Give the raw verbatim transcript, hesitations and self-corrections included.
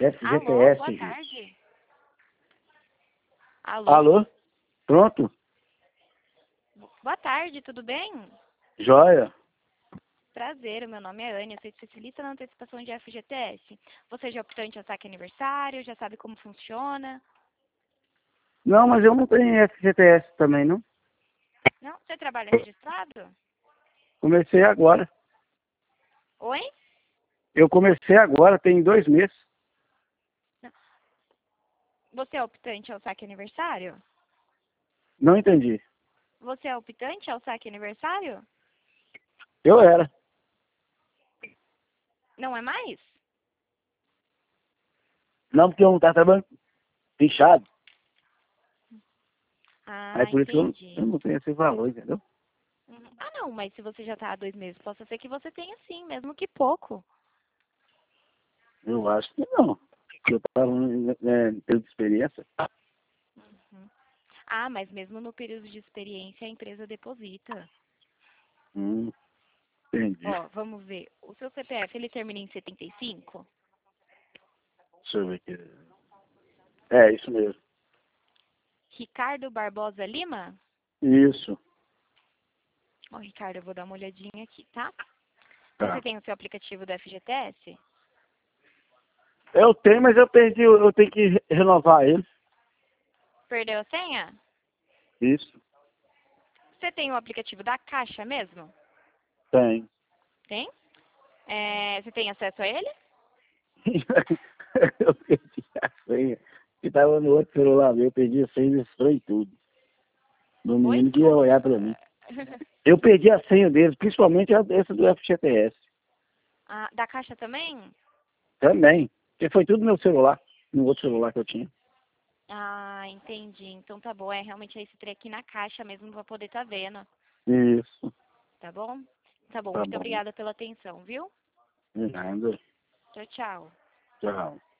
Alô, F G T S, boa gente. tarde. Alô, Alô? Pronto? boa tarde, tudo bem? Joia? Prazer, o meu nome é Anne, eu sou especialista na antecipação de F G T S. Você já é optante ao saque aniversário, já sabe como funciona? Não, mas eu não tenho F G T S também, não. Não? Você trabalha registrado? Comecei agora. Oi? Eu comecei agora, tem dois meses. Você é optante ao saque aniversário? Não entendi. Você é optante ao saque aniversário? Eu era. Não é mais? Não, porque eu não estava trabalhando inchado. Ah, Aí por isso que eu não, entendi. eu não tenho esse valor, entendeu? Uhum. Ah, não, mas se você já está há dois meses, possa ser que você tenha sim, mesmo que pouco. Eu acho que não. Eu estava é, tendo experiência. Uhum. Ah, mas mesmo no período de experiência, a empresa deposita. Hum, entendi. Ó, vamos ver. O seu C P F, ele termina em setenta e cinco? Deixa eu ver aqui. É, isso mesmo. Ricardo Barbosa Lima? Isso. Ó, Ricardo, eu vou dar uma olhadinha aqui, tá? Você Tá. tem o seu aplicativo do F G T S? Eu tenho, mas eu perdi, eu tenho que re- renovar ele. Perdeu a senha? Isso. Você tem o aplicativo da Caixa mesmo? Tem. Tem? É, você tem acesso a ele? Eu perdi a senha. Que tava no outro celular meu, eu perdi a senha e destruí tudo. No Oi, menino que ia desculpa. olhar pra mim. Eu perdi a senha deles, principalmente a essa do F G T S. Ah, da Caixa também? Também. Porque foi tudo no meu celular, no outro celular que eu tinha. Ah, entendi. Então tá bom. É realmente esse trem aqui na Caixa mesmo pra poder tá vendo. Isso. Tá bom? Tá bom. Tá Muito bom. obrigada pela atenção, viu? De nada. Tchau, tchau. Tchau.